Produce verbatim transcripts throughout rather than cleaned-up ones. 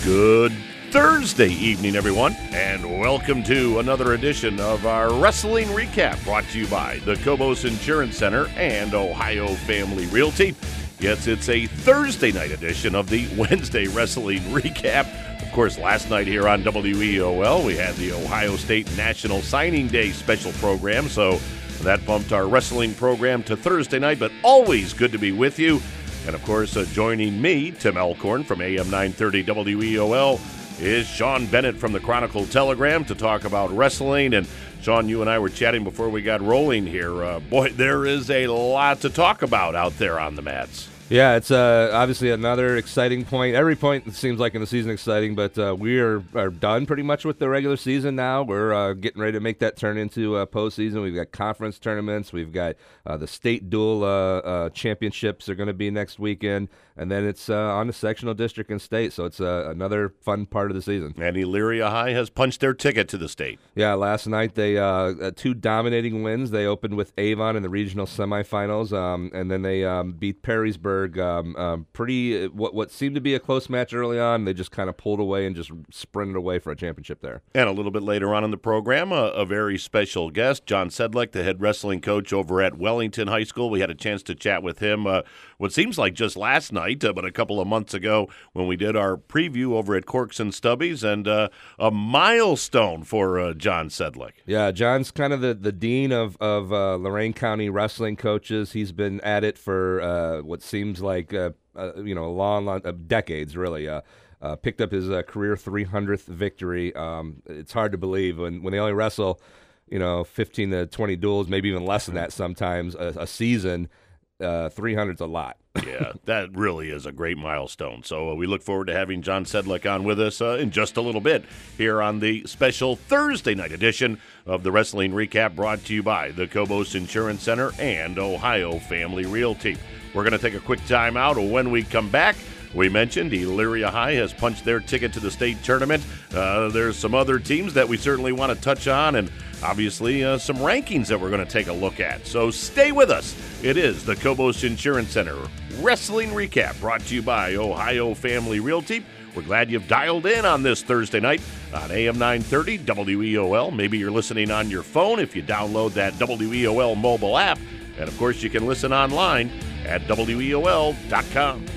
Good Thursday evening, everyone, and welcome to another edition of our Wrestling Recap, brought to you by the Cobos Insurance Center and Ohio Family Realty. Yes, it's a Thursday night edition of the Wednesday Wrestling Recap. Of course, last night here on W E O L, we had the Ohio State National Signing Day special program, so that bumped our wrestling program to Thursday night, but always good to be with you. And, of course, uh, joining me, Tim Alcorn from A M nine thirty W E O L, is Sean Bennett from the Chronicle-Telegram to talk about wrestling. And, Sean, you and I were chatting before we got rolling here. Uh, boy, there is a lot to talk about out there on the mats. Yeah, it's uh, obviously another exciting point. Every point seems like in the season exciting, but uh, we are, are done pretty much with the regular season now. We're uh, getting ready to make that turn into uh, postseason. We've got conference tournaments. We've got uh, the state dual uh, uh, championships are going to be next weekend, and then it's uh, on the sectional district and state, so it's uh, another fun part of the season. And Elyria High has punched their ticket to the state. Yeah, last night they uh, uh, two dominating wins. They opened with Avon in the regional semifinals, um, and then they um, beat Perrysburg. Um, um, pretty what what seemed to be a close match early on. They just kind of pulled away and just sprinted away for a championship there. And a little bit later on in the program, a, a very special guest, John Sedlick, the head wrestling coach over at Wellington High School. We had a chance to chat with him uh, what seems like just last night, uh, but a couple of months ago when we did our preview over at Corks and Stubbies, and uh, a milestone for uh, John Sedlick. Yeah, John's kind of the, the dean of, of uh, Lorain County wrestling coaches. He's been at it for uh, what seems like uh, uh, you know, a long, long uh, decades, really. Uh, uh, picked up his uh, career three hundredth victory. Um, it's hard to believe when, when they only wrestle, you know, fifteen to twenty duels, maybe even less than that sometimes a, a season. Uh, three hundred's a lot. Yeah, that really is a great milestone. So uh, we look forward to having John Sedlick on with us uh, in just a little bit here on the special Thursday night edition of the Wrestling Recap, brought to you by the Cobos Insurance Center and Ohio Family Realty. We're going to take a quick time out. When we come back, we mentioned Elyria High has punched their ticket to the state tournament. Uh, there's some other teams that we certainly want to touch on, and obviously uh, some rankings that we're going to take a look at. So stay with us. It is the Cobos Insurance Center Wrestling Recap, brought to you by Ohio Family Realty. We're glad you've dialed in on this Thursday night on A M nine thirty W E O L. Maybe you're listening on your phone if you download that W E O L mobile app. And, of course, you can listen online at W E O L dot com.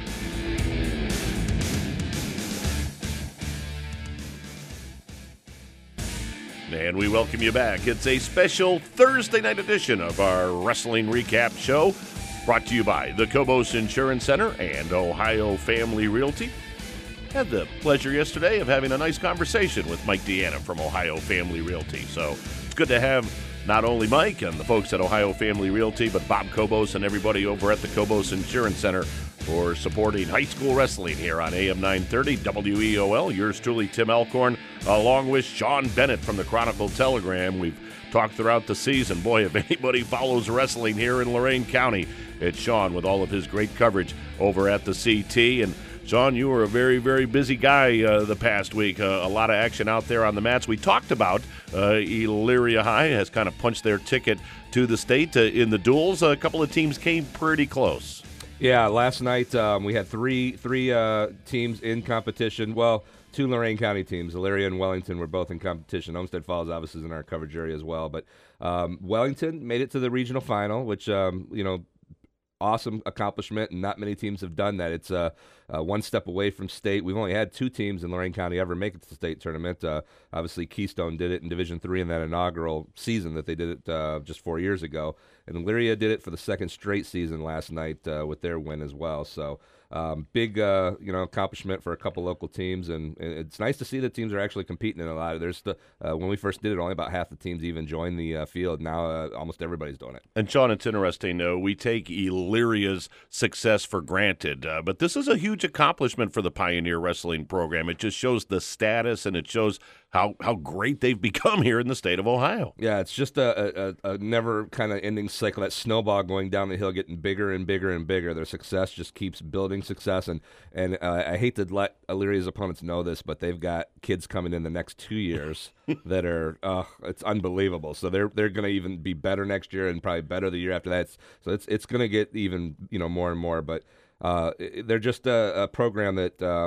And we welcome you back. It's a special Thursday night edition of our Wrestling Recap show, brought to you by the Cobos Insurance Center and Ohio Family Realty. Had the pleasure yesterday of having a nice conversation with Mike Deanna from Ohio Family Realty. So it's good to have not only Mike and the folks at Ohio Family Realty, but Bob Cobos and everybody over at the Cobos Insurance Center for supporting high school wrestling here on A M nine thirty W E O L. Yours truly, Tim Alcorn, along with Sean Bennett from the Chronicle-Telegram. We've talked throughout the season. Boy, if anybody follows wrestling here in Lorain County, it's Sean with all of his great coverage over at the C T. And Sean, you were a very, very busy guy uh, the past week. Uh, a lot of action out there on the mats. We talked about uh, Elyria High has kind of punched their ticket to the state uh, in the duels. A couple of teams came pretty close. Yeah, last night um, we had three three uh, teams in competition. Well, two Lorain County teams, Elyria and Wellington, were both in competition. Olmsted Falls obviously is in our coverage area as well. But um, Wellington made it to the regional final, which, um, you know, awesome accomplishment, and not many teams have done that. It's uh, uh, one step away from state. We've only had two teams in Lorain County ever make it to the state tournament. Uh, obviously, Keystone did it in Division three in that inaugural season that they did it uh, just four years ago. And Elyria did it for the second straight season last night uh, with their win as well. So um, big, uh, you know, accomplishment for a couple local teams, and, and it's nice to see that teams are actually competing in a lot. There's the uh, when we first did it, only about half the teams even joined the uh, field. Now uh, almost everybody's doing it. And Sean, it's interesting. Uh, we take Elyria's success for granted, uh, but this is a huge accomplishment for the Pioneer Wrestling program. It just shows the status, and it shows how how great they've become here in the state of Ohio. Yeah, it's just a, a, a never kind of ending cycle, that snowball going down the hill, getting bigger and bigger and bigger. Their success just keeps building success, and and uh, I hate to let Elyria's opponents know this, but they've got kids coming in the next two years that are uh, it's unbelievable. So they're they're going to even be better next year, and probably better the year after that. So it's it's going to get even you know more and more. But uh, they're just a, a program that. Um,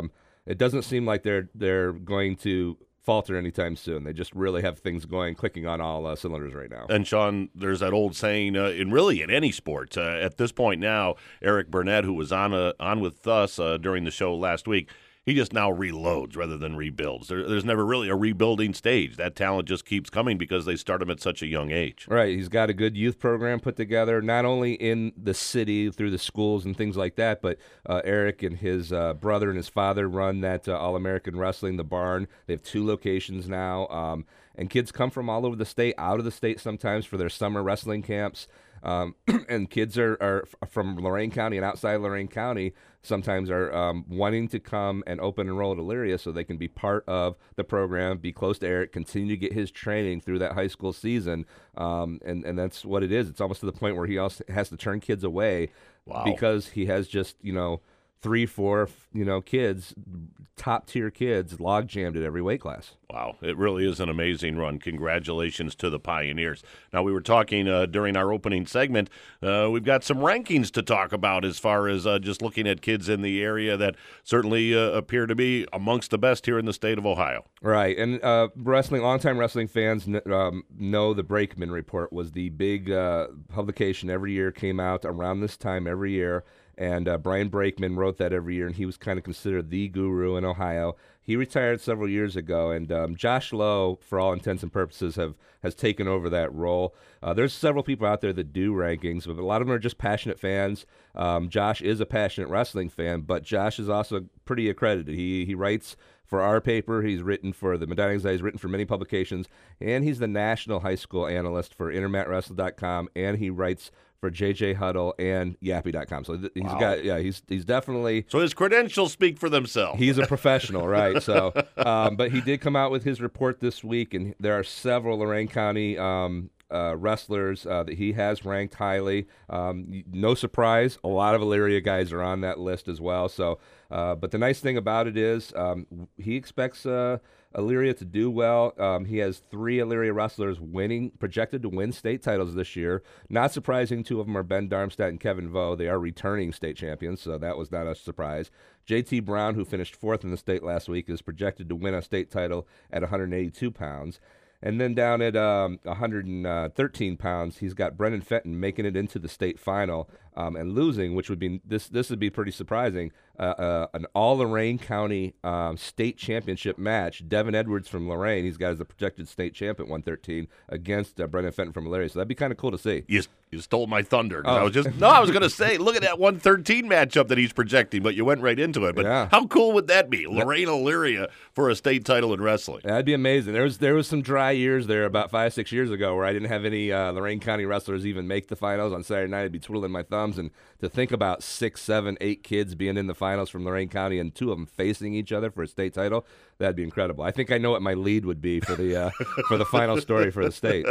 it doesn't seem like they're they're going to falter anytime soon. They just really have things going, clicking on all uh, cylinders right now. And, Sean, there's that old saying, uh, in really in any sport, uh, at this point now, Eric Burnett, who was on uh, on with us uh, during the show last week, he just now reloads rather than rebuilds. There, there's never really a rebuilding stage. That talent just keeps coming because they start him at such a young age. Right. He's got a good youth program put together, not only in the city through the schools and things like that, but uh, Eric and his uh, brother and his father run that uh, All-American Wrestling, the Barn. They have two locations now, um, and kids come from all over the state, out of the state sometimes for their summer wrestling camps. Um, and kids are, are from Lorain County and outside Lorain County sometimes are um, wanting to come and open enroll at Elyria so they can be part of the program, be close to Eric, continue to get his training through that high school season. Um, and, and that's what it is. It's almost to the point where he also has to turn kids away wow. because he has just, you know, three, four, you know, kids, top-tier kids, log-jammed at every weight class. Wow, it really is an amazing run. Congratulations to the Pioneers. Now, we were talking uh, during our opening segment, uh, we've got some rankings to talk about as far as uh, just looking at kids in the area that certainly uh, appear to be amongst the best here in the state of Ohio. Right, and uh, wrestling, longtime wrestling fans um, know the Brakeman Report was the big uh, publication every year, came out around this time every year. And uh, Brian Brakeman wrote that every year, and he was kind of considered the guru in Ohio. He retired several years ago, and um, Josh Lowe, for all intents and purposes, have has taken over that role. Uh, there's several people out there that do rankings, but a lot of them are just passionate fans. Um, Josh is a passionate wrestling fan, but Josh is also pretty accredited. He he writes for our paper. He's written for the Medina Exile. He's written for many publications, and he's the national high school analyst for intermat wrestle dot com, and he writes for J J Huddle and Yappy dot com. So th- he's wow. got, yeah, he's he's definitely. So his credentials speak for themselves. He's a professional, right? So, um, but he did come out with his report this week, and there are several Lorain County um, uh, wrestlers uh, that he has ranked highly. Um, no surprise, a lot of Elyria guys are on that list as well. So, uh, but the nice thing about it is um, he expects uh, Elyria to do well. Um, he has three Elyria wrestlers winning, projected to win state titles this year. Not surprising, two of them are Ben Darmstadt and Kevin Vo. They are returning state champions, so that was not a surprise. J T Brown, who finished fourth in the state last week, is projected to win a state title at one hundred eighty-two pounds. And then down at um, one hundred thirteen pounds, he's got Brendan Fenton making it into the state final um, and losing, which would be this. This would be pretty surprising. Uh, uh, an all Lorain County um, state championship match. Devin Edwards from Lorain, he's got as the projected state champ at one thirteen against uh, Brendan Fenton from Elyria. So that'd be kind of cool to see. You, you stole my thunder. Oh. I was just no, I was going to say, look at that one thirteen matchup that he's projecting, but you went right into it. But yeah. How cool would that be? Lorain Elyria for a state title in wrestling. That'd be amazing. There was there was some dry years there about five six years ago where I didn't have any uh, Lorain County wrestlers even make the finals on Saturday night. I'd be twiddling my thumbs, and to think about six, seven, eight kids being in the finals from Lorain County and two of them facing each other for a state title, that'd be incredible. I think I know what my lead would be for the uh, for the final story for the state.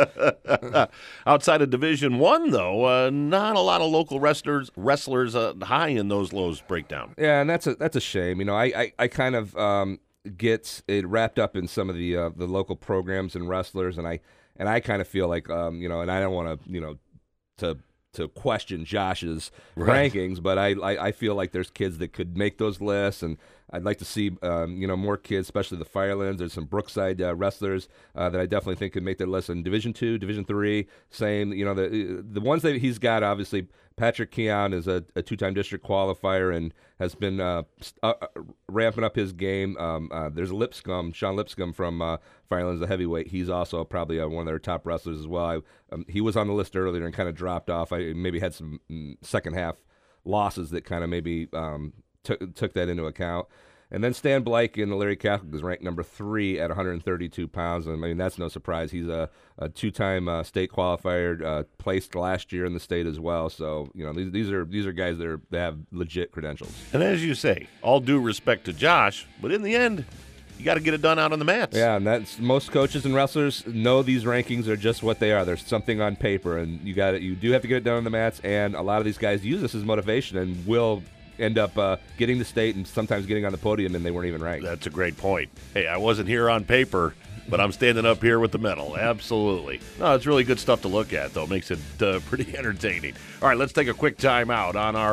Outside of Division One, though, uh, not a lot of local wrestlers wrestlers uh, high in those lows breakdown. Yeah, and that's a that's a shame. You know, I I, I kind of um, get it wrapped up in some of the uh, the local programs and wrestlers, and I and I kind of feel like um, you know, and I don't want to you know to. to question Josh's right. rankings, but I, I I feel like there's kids that could make those lists, and I'd like to see um, you know more kids, especially the Firelands. There's some Brookside uh, wrestlers uh, that I definitely think could make that list. In Division Two, Division Three, same. You know the the ones that he's got. Obviously, Patrick Keon is a, a two-time district qualifier and has been uh, uh, ramping up his game. Um, uh, there's Lipscomb, Sean Lipscomb from uh, Firelands, the heavyweight. He's also probably uh, one of their top wrestlers as well. I, um, he was on the list earlier and kind of dropped off. I maybe had some mm, second half losses that kind of maybe um, took took that into account. And then Stan Blake in the Elyria Catholic is ranked number three at one hundred thirty-two pounds. And I mean, that's no surprise. He's a, a two-time uh, state qualifier, uh, placed last year in the state as well. So, you know, these, these are these are guys that, are, that have legit credentials. And as you say, all due respect to Josh, but in the end, you got to get it done out on the mats. Yeah, and that's most coaches and wrestlers know these rankings are just what they are. There's something on paper, and you got it. You do have to get it done on the mats. And a lot of these guys use this as motivation and will end up uh, getting the state and sometimes getting on the podium, and they weren't even ranked. That's a great point. Hey, I wasn't here on paper, but I'm standing up here with the medal. Absolutely. No, it's really good stuff to look at, though. Makes it uh, pretty entertaining. All right, let's take a quick time out on our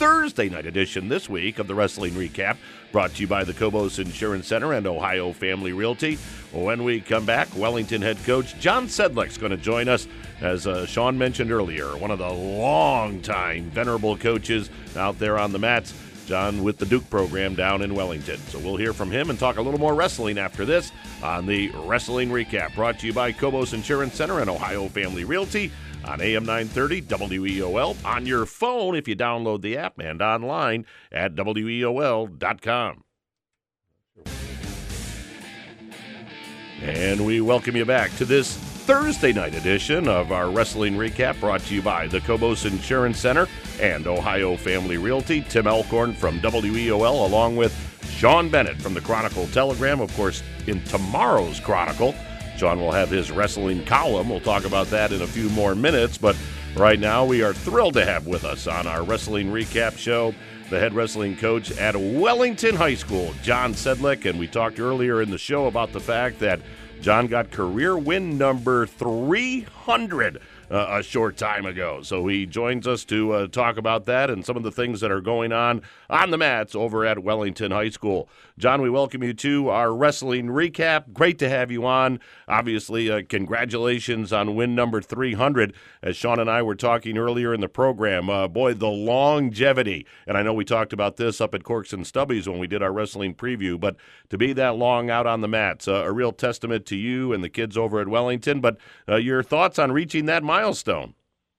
Thursday night edition this week of the Wrestling Recap, brought to you by the Cobos Insurance Center and Ohio Family Realty. When we come back, Wellington head coach John Sedlick's going to join us, as uh, Sean mentioned earlier, one of the long-time venerable coaches out there on the mats. John with the Duke program down in Wellington. So we'll hear from him and talk a little more wrestling after this on the Wrestling Recap, brought to you by Cobos Insurance Center and Ohio Family Realty on A M nine thirty W E O L, on your phone if you download the app, and online at W E O L dot com. And we welcome you back to this Thursday night edition of our Wrestling Recap, brought to you by the Cobos Insurance Center and Ohio Family Realty. Tim Elkhorn from W E O L, along with Sean Bennett from the Chronicle Telegram. Of course, in tomorrow's Chronicle, Sean will have his wrestling column. We'll talk about that in a few more minutes, but right now we are thrilled to have with us on our Wrestling Recap show the head wrestling coach at Wellington High School, John Sedlick. And we talked earlier in the show about the fact that John got career win number three hundred uh, a short time ago. So he joins us to uh, talk about that and some of the things that are going on on the mats over at Wellington High School. John, we welcome you to our Wrestling Recap. Great to have you on. Obviously, uh, congratulations on win number three hundred. As Sean and I were talking earlier in the program, uh, boy, the longevity. And I know we talked about this up at Corks and Stubbies when we did our wrestling preview, but to be that long out on the mats, uh, a real testament to you and the kids over at Wellington. But uh, your thoughts on reaching that milestone?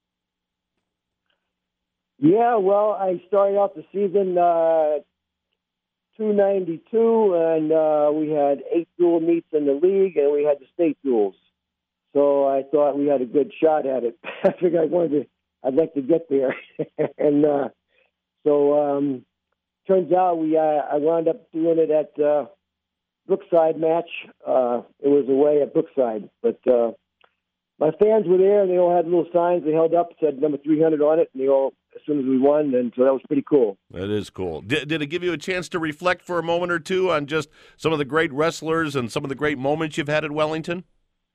Yeah, well, I started off the season uh, two ninety-two, and uh, we had eight dual meets in the league, and we had the state duels. So I thought we had a good shot at it. I figured I wanted to, I'd like to get there, and uh, so um, turns out we uh, I wound up doing it at uh, Brookside match. Uh, it was away at Brookside, but uh, my fans were there, and they all had little signs they held up, said number three hundred on it, and they all, as soon as we won, and so that was pretty cool. That is cool. Did, did it give you a chance to reflect for a moment or two on just some of the great wrestlers and some of the great moments you've had at Wellington?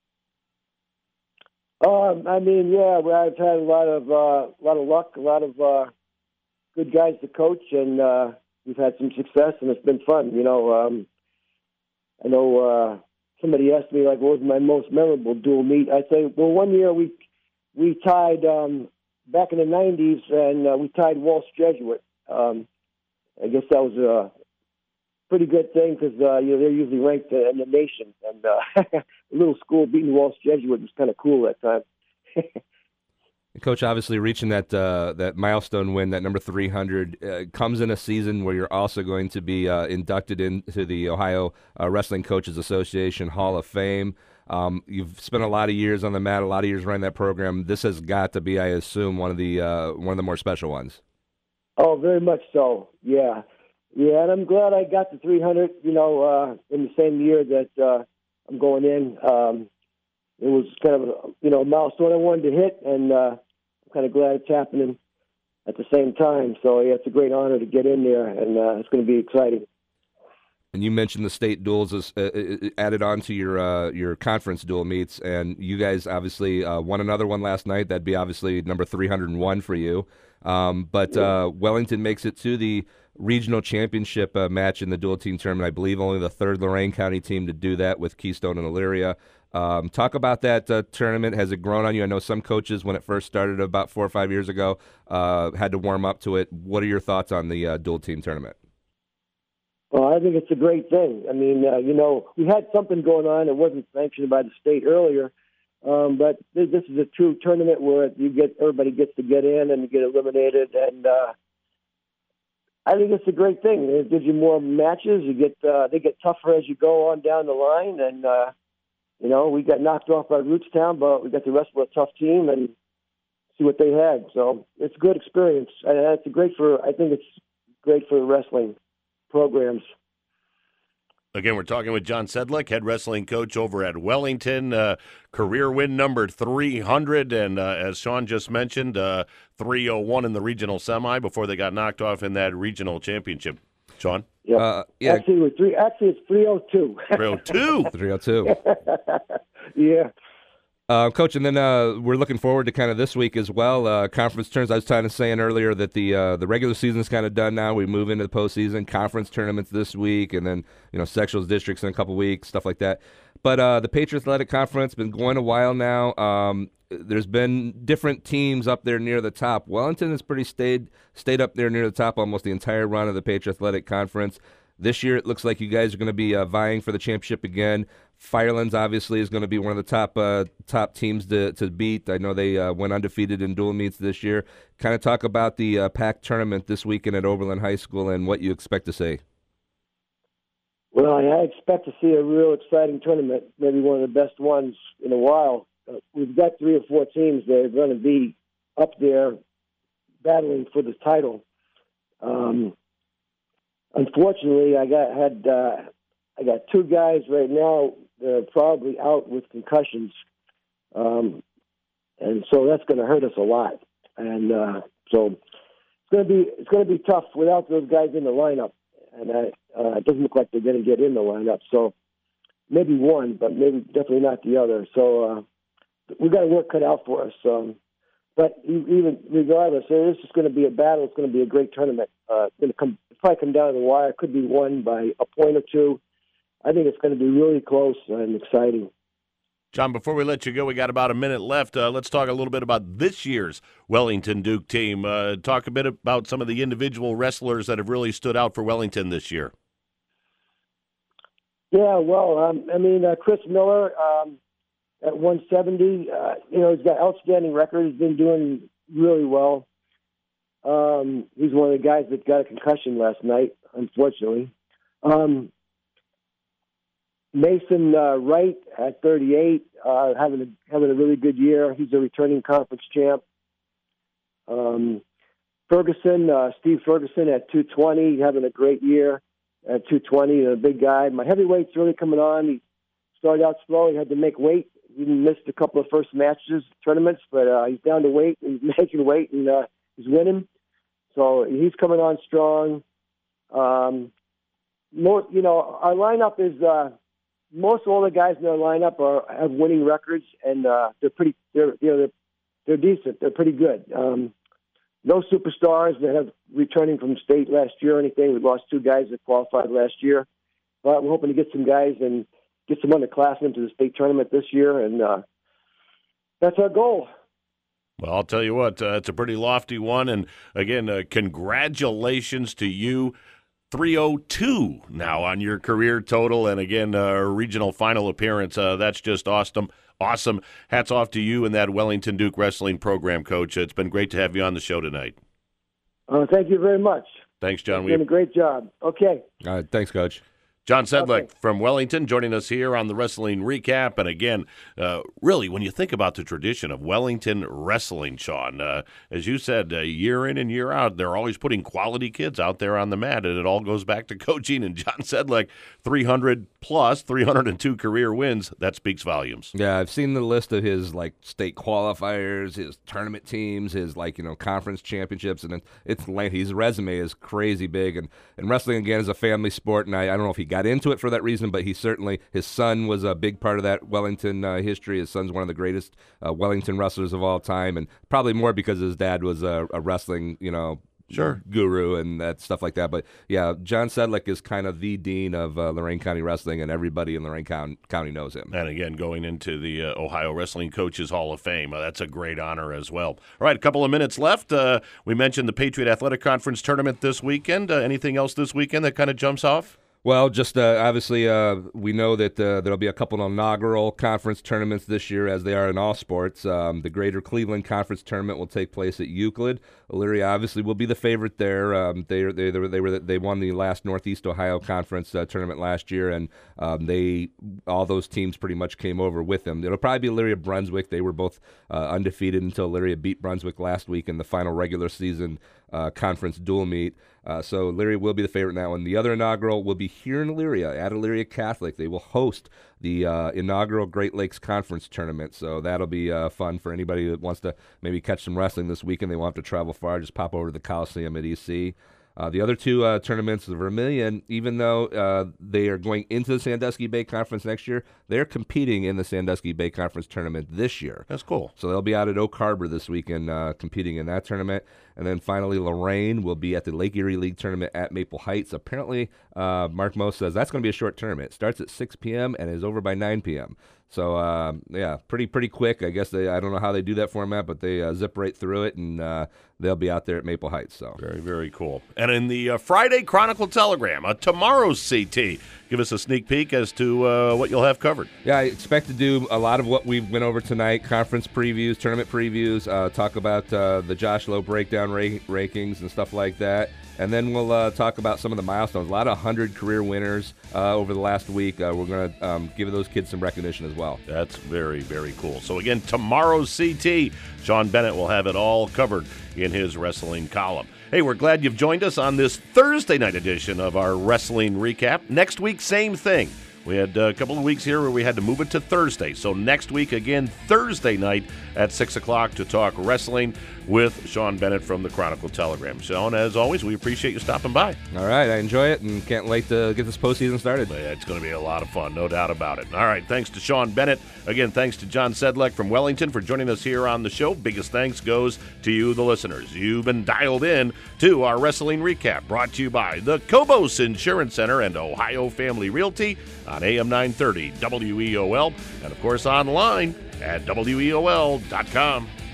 Um, I mean, yeah, well, I've had a lot of uh, a lot of luck, a lot of uh, good guys to coach, and uh, we've had some success, and it's been fun. You know, um, I know uh, somebody asked me, like, what was my most memorable dual meet? I say, well, one year we we tied um, back in the nineties, and uh, we tied Walsh Jesuit. Um, I guess that was a pretty good thing because uh, you know, they're usually ranked uh, in the nation, and uh, a little school beating Walsh Jesuit was kind of cool that time. Coach, obviously reaching that uh, that milestone win, that number three hundred, uh, comes in a season where you're also going to be uh, inducted into the Ohio uh, Wrestling Coaches Association Hall of Fame. Um, you've spent a lot of years on the mat, a lot of years running that program. This has got to be, I assume, one of the uh, one of the more special ones. Oh, very much so. Yeah, yeah, and I'm glad I got the three hundred. You know, uh, in the same year that uh, I'm going in. Um, it was kind of a, you know, a milestone I wanted to hit, and uh, I'm kind of glad it's happening at the same time. So yeah, it's a great honor to get in there, and uh, it's going to be exciting. And you mentioned the state duels is uh, added on to your uh, your conference dual meets, and you guys obviously uh, won another one last night. That'd be obviously number three hundred one for you. Um, but uh, Wellington makes it to the regional championship uh, match in the dual team tournament. I believe only the third Lorain County team to do that, with Keystone and Elyria. Um, talk about that uh, tournament. Has it grown on you? I know some coaches, when it first started about four or five years ago, uh, had to warm up to it. What are your thoughts on the uh, dual team tournament? Well, I think it's a great thing. I mean, uh, you know, we had something going on that wasn't sanctioned by the state earlier, um, but this, this is a true tournament where you get everybody gets to get in and get eliminated, and uh, I think it's a great thing. It gives you more matches. You get uh, they get tougher as you go on down the line, and uh, you know, we got knocked off by Rootstown, but we got the rest of a tough team and see what they had. So it's a good experience. And it's great for. I think it's great for wrestling programs. Again, we're talking with John Sedlick, head wrestling coach over at Wellington. Uh, career win number three hundred, and uh, as Sean just mentioned, uh, three oh one in the regional semi before they got knocked off in that regional championship. Sean? Yeah. Uh, yeah. Actually, we're three, actually, it's three oh two. three oh two? three oh two. Yeah. Uh, Coach, and then uh, we're looking forward to kind of this week as well. Uh, conference turns. I was kind of saying earlier that the uh, the regular season is kind of done now. We move into the postseason. Conference tournaments this week, and then you know sectionals, districts in a couple weeks, stuff like that. But uh, the Patriot Athletic Conference been going a while now. Um, there's been different teams up there near the top. Wellington has pretty stayed stayed up there near the top almost the entire run of the Patriot Athletic Conference. This year, it looks like you guys are going to be uh, vying for the championship again. Firelands obviously is going to be one of the top uh, top teams to, to beat. I know they uh, went undefeated in dual meets this year. Kind of talk about the uh, PAC tournament this weekend at Oberlin High School and what you expect to see. Well, I expect to see a real exciting tournament, maybe one of the best ones in a while. Uh, we've got three or four teams that are going to be up there battling for the title. Um, unfortunately, I got had uh, I got two guys right now that are probably out with concussions, um, and so that's going to hurt us a lot. And uh, so it's going to be it's going to be tough without those guys in the lineup. And I, uh, it doesn't look like they're going to get in the lineup. So maybe one, but maybe definitely not the other. So uh, we've got to work cut out for us. Um, but even regardless, this is going to be a battle. It's going to be a great tournament. Uh, it's going to come probably come down to the wire. It could be won by a point or two. I think it's going to be really close and exciting. John, before we let you go, we got about a minute left. Uh, let's talk a little bit about this year's Wellington Duke team. Uh, talk a bit about some of the individual wrestlers that have really stood out for Wellington this year. Yeah, well, um, I mean, uh, Chris Miller um, at one seventy, uh, you know, he's got outstanding record. He's been doing really well. Um, he's one of the guys that got a concussion last night, unfortunately. Um, Mason uh, Wright at thirty-eight, uh, having a having a really good year. He's a returning conference champ. Um, Ferguson, uh, Steve Ferguson at two twenty, having a great year at two twenty. A big guy. My heavyweight's really coming on. He started out slow. He had to make weight. He missed a couple of first matches, tournaments, but uh, he's down to weight. He's making weight, and uh, he's winning. So he's coming on strong. Um, more, you know, our lineup is. Uh, Most all the guys in their lineup are have winning records, and uh, they're pretty. They're you know they're they're decent. They're pretty good. Um, no superstars that have returning from state last year or anything. We lost two guys that qualified last year, but we're hoping to get some guys and get some underclassmen to the state tournament this year, and uh, that's our goal. Well, I'll tell you what, uh, it's a pretty lofty one, and again, uh, congratulations to you. three oh two now on your career total, and again, uh, regional final appearance. Uh, that's just awesome. Awesome. Hats off to you and that Wellington Duke wrestling program, Coach. It's been great to have you on the show tonight. Uh, thank you very much. Thanks, John. You're doing a great job. Okay. All right, thanks, Coach. John Sedlick Okay. from Wellington joining us here on the Wrestling Recap. And again, uh, really, when you think about the tradition of Wellington wrestling, Sean, uh, as you said, uh, year in and year out, they're always putting quality kids out there on the mat. And it all goes back to coaching. And John Sedlick, three hundred plus, three hundred two career wins. That speaks volumes. Yeah, I've seen the list of his like state qualifiers, his tournament teams, his like you know conference championships, and it, it's lengthy. His resume is crazy big. And, and wrestling again is a family sport, and I, I don't know if he got into it for that reason, but he certainly, his son was a big part of that Wellington uh, history. His son's one of the greatest uh, Wellington wrestlers of all time, and probably more because his dad was a, a wrestling, you know, Sure. guru and that stuff like that. But yeah, John Sedlick is kind of the dean of uh, Lorain County wrestling, and everybody in Lorain County, County knows him. And again, going into the uh, Ohio Wrestling Coaches Hall of Fame. Uh, that's a great honor as well. All right, a couple of minutes left. Uh, we mentioned the Patriot Athletic Conference tournament this weekend. Uh, anything else this weekend that kind of jumps off? Well, just uh, obviously, uh, we know that uh, there'll be a couple of inaugural conference tournaments this year, as they are in all sports. Um, the Greater Cleveland Conference Tournament will take place at Euclid. Elyria obviously will be the favorite there. Um, they they they were, they were they won the last Northeast Ohio Conference uh, tournament last year, and um, they all those teams pretty much came over with them. It'll probably be Elyria Brunswick. They were both uh, undefeated until Elyria beat Brunswick last week in the final regular season uh, conference dual meet. Uh, so Elyria will be the favorite in that one. The other inaugural will be here in Elyria at Elyria Catholic. They will host the uh, inaugural Great Lakes Conference Tournament. So that'll be uh, fun for anybody that wants to maybe catch some wrestling this weekend. They won't have to travel far. Just pop over to the Coliseum at E C. Uh, the other two uh, tournaments, the Vermilion, even though uh, they are going into the Sandusky Bay Conference next year, they're competing in the Sandusky Bay Conference tournament this year. That's cool. So they'll be out at Oak Harbor this weekend uh, competing in that tournament. And then finally, Lorraine will be at the Lake Erie League tournament at Maple Heights. Apparently, uh, Mark Moe says that's going to be a short tournament. It starts at six p.m. and is over by nine p.m. So, uh, yeah, pretty pretty quick. I guess they I don't know how they do that format, but they uh, zip right through it, and uh, they'll be out there at Maple Heights. So very, very cool. And in the uh, Friday Chronicle-Telegram, uh, tomorrow's C T, give us a sneak peek as to uh, what you'll have covered. Yeah, I expect to do a lot of what we've went over tonight, conference previews, tournament previews, uh, talk about uh, the Josh Lowe breakdown ra- rankings and stuff like that. And then we'll uh, talk about some of the milestones. A lot of one hundred career winners uh, over the last week. Uh, we're going to um, give those kids some recognition as well. That's very, very cool. So, again, tomorrow's C T, Sean Bennett will have it all covered in his wrestling column. Hey, we're glad you've joined us on this Thursday night edition of our Wrestling Recap. Next week, same thing. We had a couple of weeks here where we had to move it to Thursday. So next week, again, Thursday night at six o'clock to talk wrestling with Sean Bennett from the Chronicle-Telegram. Sean, as always, we appreciate you stopping by. All right, I enjoy it and can't wait to get this postseason started. Yeah, it's going to be a lot of fun, no doubt about it. All right, thanks to Sean Bennett. Again, thanks to John Sedlek from Wellington for joining us here on the show. Biggest thanks goes to you, the listeners. You've been dialed in to our Wrestling Recap, brought to you by the Cobos Insurance Center and Ohio Family Realty on A M nine thirty W E O L, and, of course, online at W E O L dot com.